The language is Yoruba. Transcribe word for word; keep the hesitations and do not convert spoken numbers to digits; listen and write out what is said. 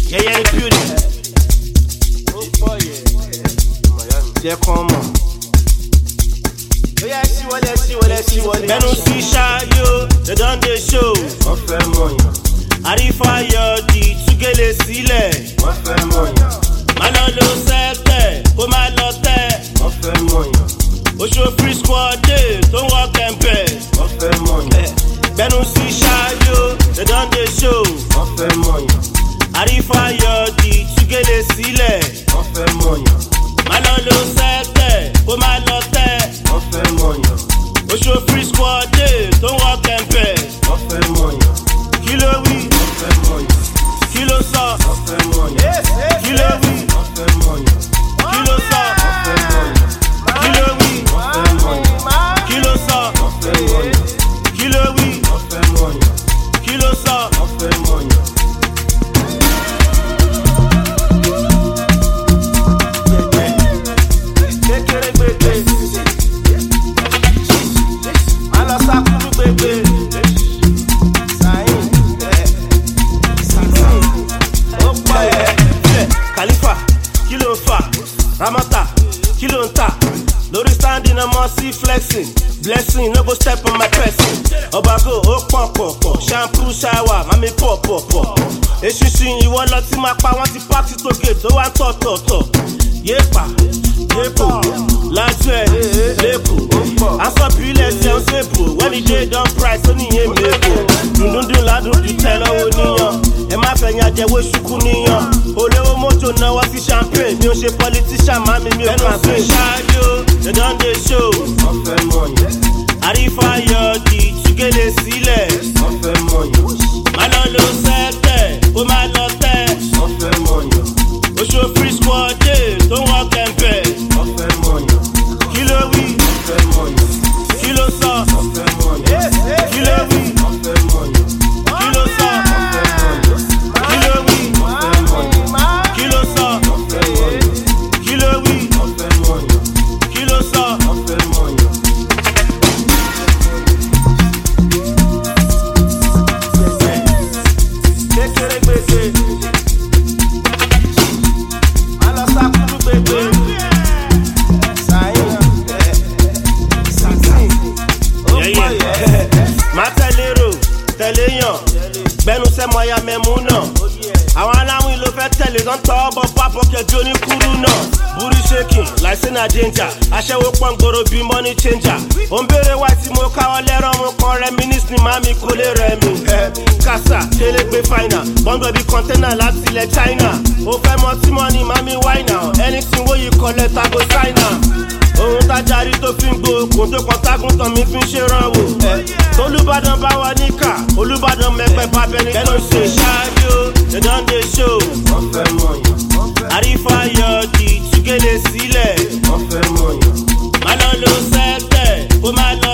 Yeah, yeah, the beauty. Oh boy, yeah. Yeah, come on. Oh yeah, see what I see, what I see, what I see. They don't see Shayo, they done the show. Wọ́n fẹ́ mọ̀yàn. Àrífáyọ̀ di túgélé sílẹ̀. Wọ́n fẹ́ mọ̀yàn. Má lọ lo sẹ́tẹ̀, kó má lọ tẹ̀. Wọ́n fẹ́ mọ̀yàn. Oṣù free squad day, tó ń wọ kẹ̀mbẹ̀. Wọ́n fẹ́ mọ̀yàn. Bẹ́nu sí Ṣáyó, they don dey show. Wọ́n fẹ́ mọ̀yàn. Àrífáyọ̀ di túgélé sílẹ̀. Wọ́n fẹ́ mọ̀yàn. Má lọ lo sẹ́tẹ̀, kó má lọ tẹ̀. Wọ́n fẹ́ mọ̀yàn. Oṣù free squad day, tó ń wọ kẹ̀mbẹ̀. Wọ́n fẹ́ mọ̀yàn. Kí ló wí? Wọ́n fẹ́ mọ̀yàn. Kí ló sọ? Wọ́n fẹ́ mọ̀yàn. Kí ló wí? Wọ́n fẹ́ mọ̀yàn. Kí ló sọ? Wọ́n fẹ́ mọ̀yàn. Kí ló wí? Wọ́n fẹ́ mọ̀yàn. Kí ló sọ? Wọ́n fẹ́ mọ̀yàn. Kí ló wí? Wọ́n fẹ́ mọ̀yàn. Kí ló sọ? Wọ́n fẹ́ mọ̀yàn. Kékeré gbègbè, má lọ sákúrú gbègbè. Sàyìn, sàyìn, ó pọ̀ ẹ̀. Khalifa, kí ló ń fà? Ramata, kí ló ń tà? Lórí standing ọmọ sí flexing. Blessing, no go step on my person. Obago, ó pọ̀ pọ̀ pọ̀. Shampoo, shower, mami pọ̀ pọ̀ pọ̀. Eṣinṣin ìwọ lọ tí máa pa wọ́n ti party to gate tó wá ń tọ̀ tọ̀ tọ̀. Yéèpà, yéèpò, lájú ẹ̀ lẹ́kọ̀ọ́. Asọ́bí ilẹ̀ ṣe ń ṣèbò. When the day don price, ó níye mẹ́kọ̀. Dùndúndùn ládùn ju tẹ lọ́wọ́ níyàn. Ẹ má fẹ̀yìn àjẹwò ṣùkú níyàn. Olówó mọ́tò náwó sí champagne. Mi ò ṣe politician, mami mi ò kàn sí. Ṣáájú, they don dey show. Wọ́n fẹ́ mọ̀yàn. Àrífáyọ̀ di túgélé sílẹ̀. Wọ́n fẹ́ mọ̀yàn. Má lọ lo sẹ́tẹ̀, kó má lọ tẹ̀. Wọ́n fẹ́ mọ̀yàn. Oṣù free squad day, tó ń wọ kẹ̀mbẹ̀. Wọ́n fẹ́ mọ̀yàn. Kí ló wí? Wọ́n fẹ́ mọ̀yàn. Kí ló sọ? Wọ́n fẹ́ mọ̀yàn. Kí ló wí? Wọ́n fẹ́ mọ̀yàn. Kí ló sọ? Wọ́n fẹ́ mọ̀yàn. Kí ló wí? Wọ́n fẹ́ mọ̀yàn. Kí ló sọ? Wọ́n fẹ́ mọ̀yàn. Kí ló wí? Wọ́n fẹ́ mọ̀yàn. Kí ló sọ? Wọ́n fẹ́ mọ̀yàn. Kékeré gbègbè, má lọ sákúrú gbègbè. Sàyìn, sàyìn, ó pọ̀ yẹ. Má tẹ̀lé rò, tẹ̀lé yàn. Gbẹ́nu sẹ́mọ̀ ya mẹ́mú náà. Àwọn aláwìn ló fẹ́ tẹ̀lé tán tọ́ ọ̀bọ̀ pápọ̀ kẹjú oníkúrú náà. Booty shaking, like say na danger. Aṣẹ́wó pọ́n gbòòrò bíi money changer. Ó ń béèrè wá tí mo káwọ́ lẹ́rọ̀ mo kàn reminisce ni màmí kò lè rẹ̀ mí. Kásá, kélégbé fáìnà, bọ́ńdọ̀ bíi kọ́ńténà láti ilẹ̀ China. Ó fẹ́ mọ tí mo ní màmí wáìnà. Anything wey you collect, I go sign am. Ohun tájàrí tó fi ń gbó, kò tó kan tágùntàn mi fi ń ṣèrànwọ́. Olúbàdàn bá wà níkà, Olúbàdàn mẹ́pẹ́ bá bẹ́ni kẹ́nu ṣe. Ṣáájú, they don dey show. Wọ́n fẹ́ mọ̀yàn. Àrífáyọ̀ di túgélé sílẹ̀. Wọ́n fẹ́ mọ̀yàn. Má lọ lo sẹ́tẹ̀, kó má lọ